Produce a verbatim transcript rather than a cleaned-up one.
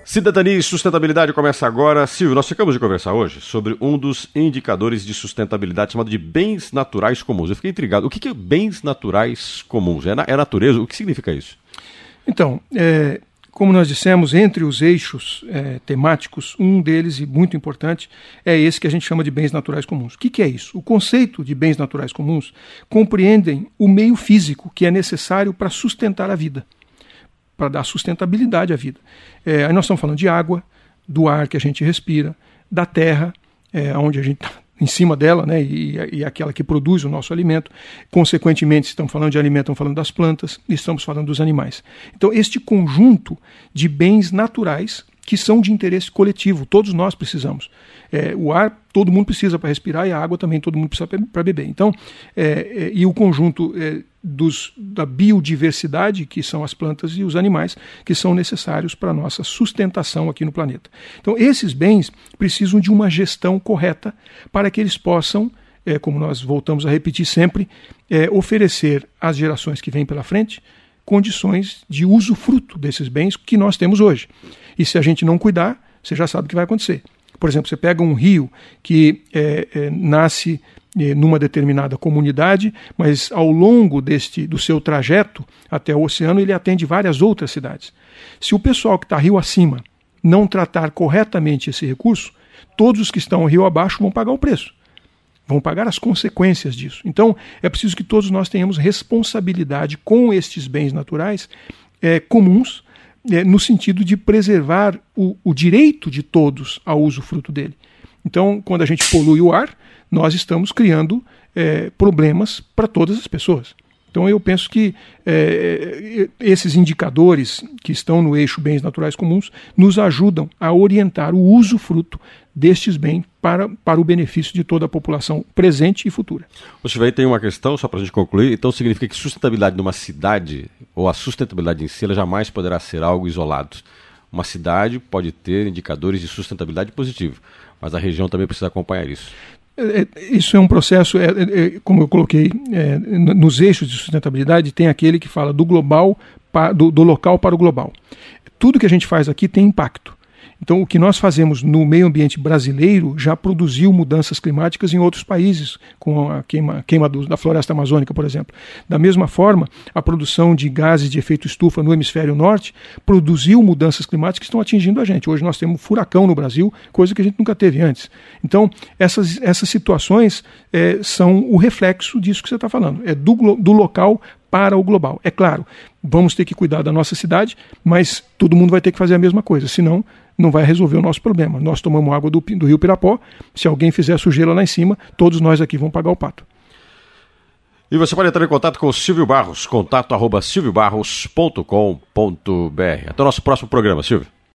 Cidadania e sustentabilidade começa agora. Silvio, nós ficamos de conversar hoje sobre um dos indicadores de sustentabilidade chamado de bens naturais comuns. Eu fiquei intrigado. O que é bens naturais comuns? É, na, é natureza? O que significa isso? Então, é, como nós dissemos, entre os eixos é, temáticos, um deles, e muito importante, é esse que a gente chama de bens naturais comuns. O que, que é isso? O conceito de bens naturais comuns compreendem o meio físico que é necessário para sustentar a vida, para dar sustentabilidade à vida. É, aí nós estamos falando de água, do ar que a gente respira, da terra, é, onde a gente está em cima dela, né, e, e aquela que produz o nosso alimento. Consequentemente, estamos falando de alimento, estamos falando das plantas, e estamos falando dos animais. Então, este conjunto de bens naturais que são de interesse coletivo, todos nós precisamos. É, o ar, todo mundo precisa para respirar, e a água também todo mundo precisa para beber. Então, é, é, e o conjunto é, dos, da biodiversidade, que são as plantas e os animais, que são necessários para a nossa sustentação aqui no planeta. Então, esses bens precisam de uma gestão correta para que eles possam, é, como nós voltamos a repetir sempre, é, oferecer às gerações que vêm pela frente condições de usufruto desses bens que nós temos hoje. E se a gente não cuidar, você já sabe o que vai acontecer. Por exemplo, você pega um rio que é, é, nasce é, numa determinada comunidade, mas ao longo deste, do seu trajeto até o oceano, ele atende várias outras cidades. Se o pessoal que está rio acima não tratar corretamente esse recurso, todos os que estão rio abaixo vão pagar o preço. Vão pagar as consequências disso. Então, é preciso que todos nós tenhamos responsabilidade com estes bens naturais é, comuns, é, no sentido de preservar o, o direito de todos ao usufruto dele. Então, quando a gente polui o ar, nós estamos criando é, problemas para todas as pessoas. Então, eu penso que é, esses indicadores que estão no eixo bens naturais comuns nos ajudam a orientar o usufruto destes bens para, para o benefício de toda a população presente e futura. O Silvio, aí tem uma questão, só para a gente concluir. Então, significa que sustentabilidade numa cidade, ou a sustentabilidade em si, ela jamais poderá ser algo isolado. Uma cidade pode ter indicadores de sustentabilidade positivo, mas a região também precisa acompanhar isso. Isso é um processo, é, é, como eu coloquei, é, nos eixos de sustentabilidade tem aquele que fala do global, pa, do, do local para o global. Tudo que a gente faz aqui tem impacto. Então, o que nós fazemos no meio ambiente brasileiro já produziu mudanças climáticas em outros países, com a queima, queima do, da floresta amazônica, por exemplo. Da mesma forma, a produção de gases de efeito estufa no hemisfério norte produziu mudanças climáticas que estão atingindo a gente. Hoje nós temos um furacão no Brasil, coisa que a gente nunca teve antes. Então, essas, essas situações é, são o reflexo disso que você está falando. É do, do local para o global. É claro, vamos ter que cuidar da nossa cidade, mas todo mundo vai ter que fazer a mesma coisa, senão não vai resolver o nosso problema. Nós tomamos água do, do rio Pirapó, se alguém fizer sujeira lá em cima, todos nós aqui vamos pagar o pato. E você pode entrar em contato com o Silvio Barros, contato arroba silvio barros ponto com ponto b r. Até o nosso próximo programa, Silvio.